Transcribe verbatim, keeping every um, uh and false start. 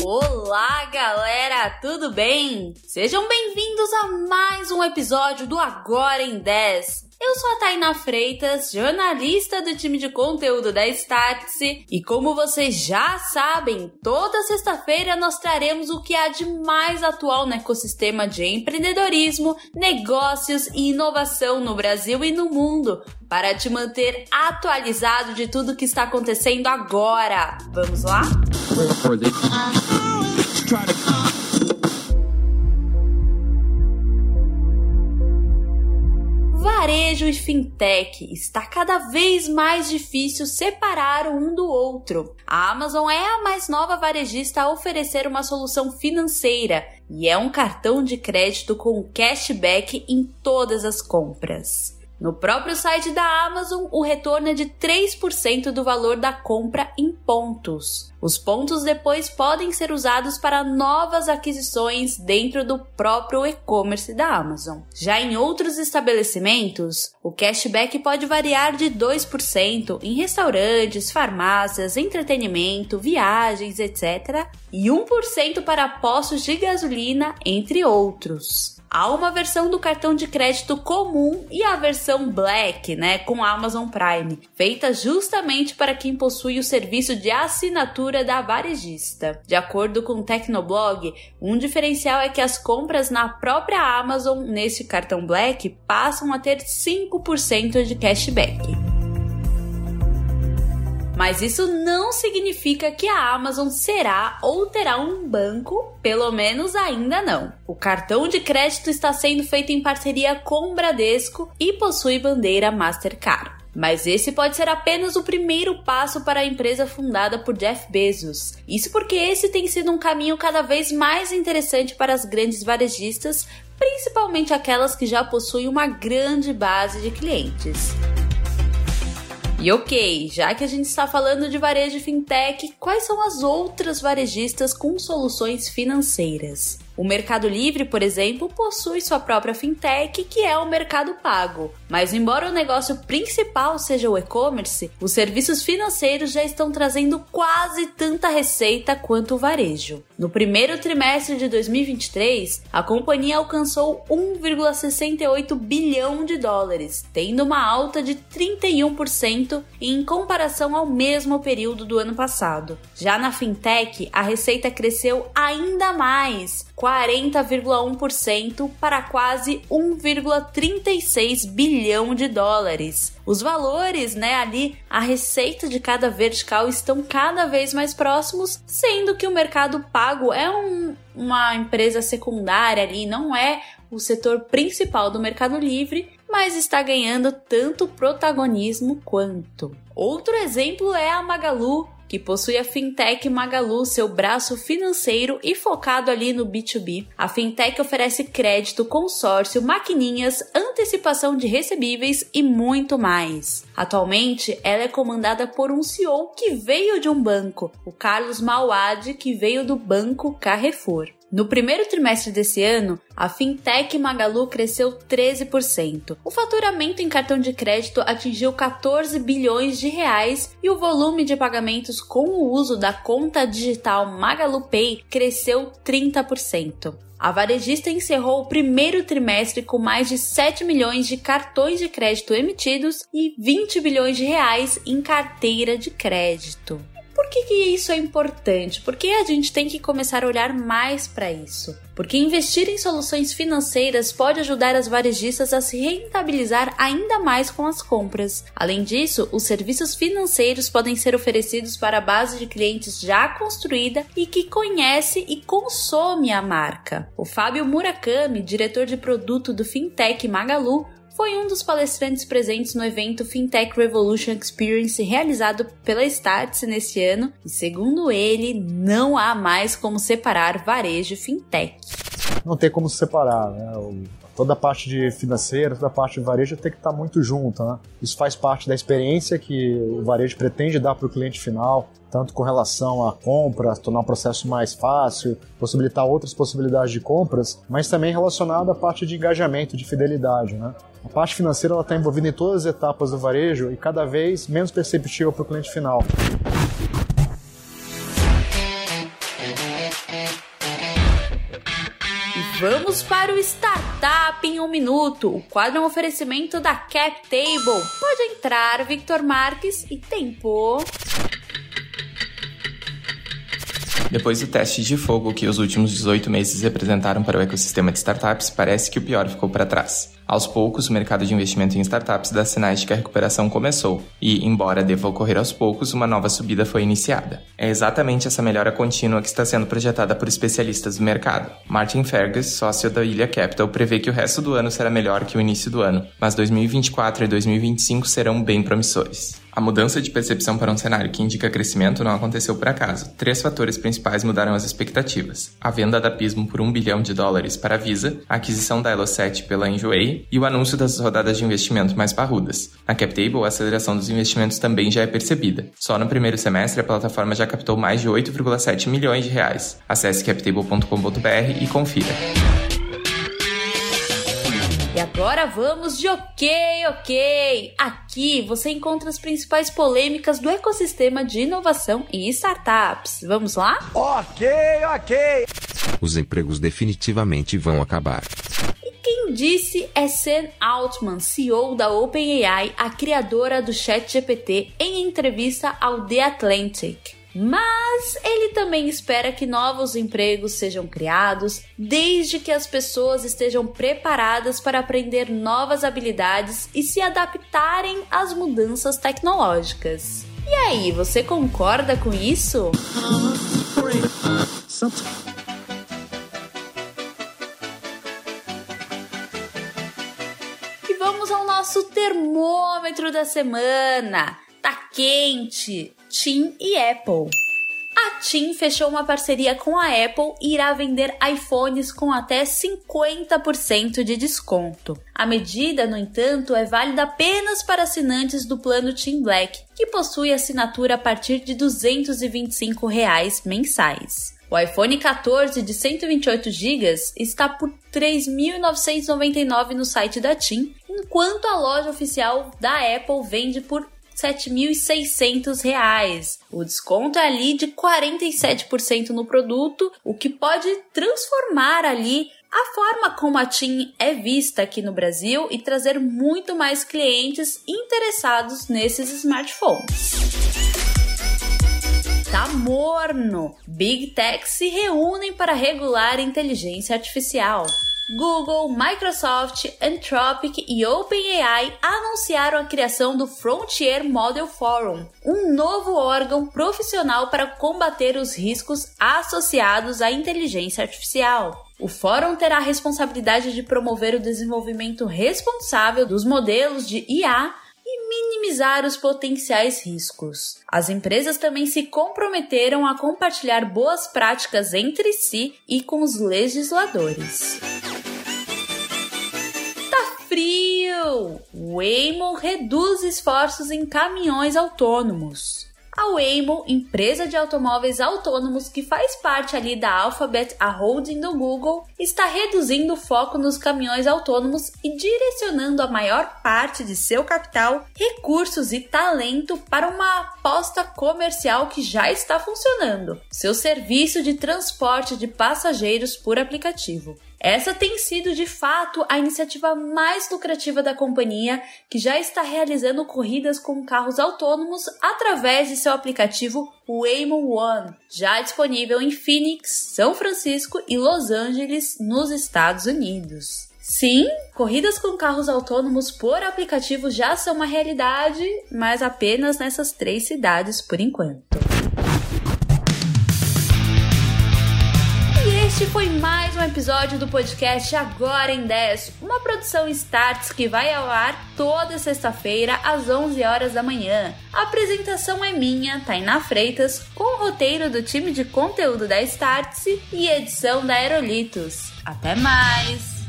Olá, galera, tudo bem? Sejam bem-vindos a mais um episódio do Agora em dez. Eu sou a Tainá Freitas, jornalista do time de conteúdo da Startse, e como vocês já sabem, toda sexta-feira nós traremos o que há de mais atual no ecossistema de empreendedorismo, negócios e inovação no Brasil e no mundo, para te manter atualizado de tudo que está acontecendo agora. Vamos lá? Varejo e fintech, está cada vez mais difícil separar um do outro. A Amazon é a mais nova varejista a oferecer uma solução financeira e é um cartão de crédito com cashback em todas as compras. No próprio site da Amazon, o retorno é de três por cento do valor da compra em pontos. Os pontos depois podem ser usados para novas aquisições dentro do próprio e-commerce da Amazon. Já em outros estabelecimentos, o cashback pode variar de dois por cento em restaurantes, farmácias, entretenimento, viagens, etcétera, e um por cento para postos de gasolina, entre outros. Há uma versão do cartão de crédito comum e a versão Black, né, com Amazon Prime, feita justamente para quem possui o serviço de assinatura da varejista. De acordo com o Tecnoblog, um diferencial é que as compras na própria Amazon nesse cartão Black passam a ter cinco por cento de cashback. Mas isso não significa que a Amazon será ou terá um banco, pelo menos ainda não. O cartão de crédito está sendo feito em parceria com o Bradesco e possui bandeira Mastercard. Mas esse pode ser apenas o primeiro passo para a empresa fundada por Jeff Bezos. Isso porque esse tem sido um caminho cada vez mais interessante para as grandes varejistas, principalmente aquelas que já possuem uma grande base de clientes. E ok, já que a gente está falando de varejo e fintech, quais são as outras varejistas com soluções financeiras? O Mercado Livre, por exemplo, possui sua própria fintech, que é o Mercado Pago. Mas embora o negócio principal seja o e-commerce, os serviços financeiros já estão trazendo quase tanta receita quanto o varejo. No primeiro trimestre de dois mil e vinte e três, a companhia alcançou um vírgula sessenta e oito bilhão de dólares, tendo uma alta de trinta e um por cento em comparação ao mesmo período do ano passado. Já na fintech, a receita cresceu ainda mais, quarenta vírgula um por cento para quase um vírgula trinta e seis bilhão de dólares. Os valores, né, ali, a receita de cada vertical estão cada vez mais próximos, sendo que o Mercado Pago é um, uma empresa secundária ali, não é o setor principal do Mercado Livre, mas está ganhando tanto protagonismo quanto. Outro exemplo é a Magalu, que possui a fintech Magalu, seu braço financeiro e focado ali no B dois B. A fintech oferece crédito, consórcio, maquininhas, antecipação de recebíveis e muito mais. Atualmente, ela é comandada por um C E O que veio de um banco, o Carlos Mauad, que veio do Banco Carrefour. No primeiro trimestre desse ano, a fintech Magalu cresceu treze por cento. O faturamento em cartão de crédito atingiu quatorze bilhões de reais e o volume de pagamentos com o uso da conta digital Magalu Pay cresceu trinta por cento. A varejista encerrou o primeiro trimestre com mais de sete milhões de cartões de crédito emitidos e vinte bilhões de reais em carteira de crédito. Por que que isso é importante? Porque a gente tem que começar a olhar mais para isso. Porque investir em soluções financeiras pode ajudar as varejistas a se rentabilizar ainda mais com as compras. Além disso, os serviços financeiros podem ser oferecidos para a base de clientes já construída e que conhece e consome a marca. O Fábio Murakami, diretor de produto do Fintech Magalu, foi um dos palestrantes presentes no evento Fintech Revolution Experience realizado pela Startse neste ano e, segundo ele, não há mais como separar varejo e fintech. Não tem como separar, né? O, toda a parte de financeira, toda a parte de varejo tem que estar muito junto, né? Isso faz parte da experiência que o varejo pretende dar para o cliente final, tanto com relação à compra, tornar o processo mais fácil, possibilitar outras possibilidades de compras, mas também relacionado à parte de engajamento, de fidelidade, né? A parte financeira está envolvida em todas as etapas do varejo e cada vez menos perceptível para o cliente final. vamos para o Startup em um Minuto. O quadro é um oferecimento da CapTable. Pode entrar, Victor Marques, e tempo. Depois do teste de fogo que os últimos dezoito meses representaram para o ecossistema de startups, parece que o pior ficou para trás. Aos poucos, o mercado de investimento em startups dá sinais de que a recuperação começou e, embora deva ocorrer aos poucos, uma nova subida foi iniciada. É exatamente essa melhora contínua que está sendo projetada por especialistas do mercado. Martin Fergus, sócio da Ilha Capital, prevê que o resto do ano será melhor que o início do ano, mas dois mil e vinte e quatro e dois mil e vinte e cinco serão bem promissores. A mudança de percepção para um cenário que indica crescimento não aconteceu por acaso. Três fatores principais mudaram as expectativas: a venda da Pismo por um bilhão de dólares para a Visa, a aquisição da Elo sete pela Enjoei e o anúncio das rodadas de investimento mais parrudas. Na CapTable, a aceleração dos investimentos também já é percebida. Só no primeiro semestre, a plataforma já captou mais de oito vírgula sete milhões de reais. Acesse captable ponto com ponto b r e confira. E agora vamos de ok, ok! Aqui você encontra as principais polêmicas do ecossistema de inovação e startups. Vamos lá? Ok, ok! Os empregos definitivamente vão acabar. E quem disse é Sam Altman, C E O da OpenAI, a criadora do ChatGPT, em entrevista ao The Atlantic. Mas ele também espera que novos empregos sejam criados, desde que as pessoas estejam preparadas para aprender novas habilidades e se adaptarem às mudanças tecnológicas. E aí, você concorda com isso? E vamos ao nosso termômetro da semana. Tá quente! TIM e Apple. A TIM fechou uma parceria com a Apple e irá vender iPhones com até cinquenta por cento de desconto. A medida, no entanto, é válida apenas para assinantes do plano TIM Black, que possui assinatura a partir de duzentos e vinte e cinco reais mensais. O iPhone quatorze de cento e vinte e oito gigabytes está por três mil novecentos e noventa e nove reais no site da TIM, enquanto a loja oficial da Apple vende por sete mil e seiscentos reais. O desconto é ali de quarenta e sete por cento no produto, o que pode transformar ali a forma como a TIM é vista aqui no Brasil e trazer muito mais clientes interessados nesses smartphones. Tá morno! Big Tech se reúnem para regular a inteligência artificial. Google, Microsoft, Anthropic e OpenAI anunciaram a criação do Frontier Model Forum, um novo órgão profissional para combater os riscos associados à inteligência artificial. O fórum terá a responsabilidade de promover o desenvolvimento responsável dos modelos de I A e minimizar os potenciais riscos. As empresas também se comprometeram a compartilhar boas práticas entre si e com os legisladores. Frio! Waymo reduz esforços em caminhões autônomos. A Waymo, empresa de automóveis autônomos que faz parte ali da Alphabet, a holding do Google, está reduzindo o foco nos caminhões autônomos e direcionando a maior parte de seu capital, recursos e talento para uma aposta comercial que já está funcionando: seu serviço de transporte de passageiros por aplicativo. Essa tem sido, de fato, a iniciativa mais lucrativa da companhia, que já está realizando corridas com carros autônomos através de seu aplicativo Waymo One, já disponível em Phoenix, São Francisco e Los Angeles, nos Estados Unidos. Sim, corridas com carros autônomos por aplicativo já são uma realidade, mas apenas nessas três cidades por enquanto. Este foi mais um episódio do podcast Agora em dez, uma produção Startse que vai ao ar toda sexta-feira às onze horas da manhã. A apresentação é minha, Tainá Freitas, com o roteiro do time de conteúdo da Startse e edição da Aerolitos. Até mais!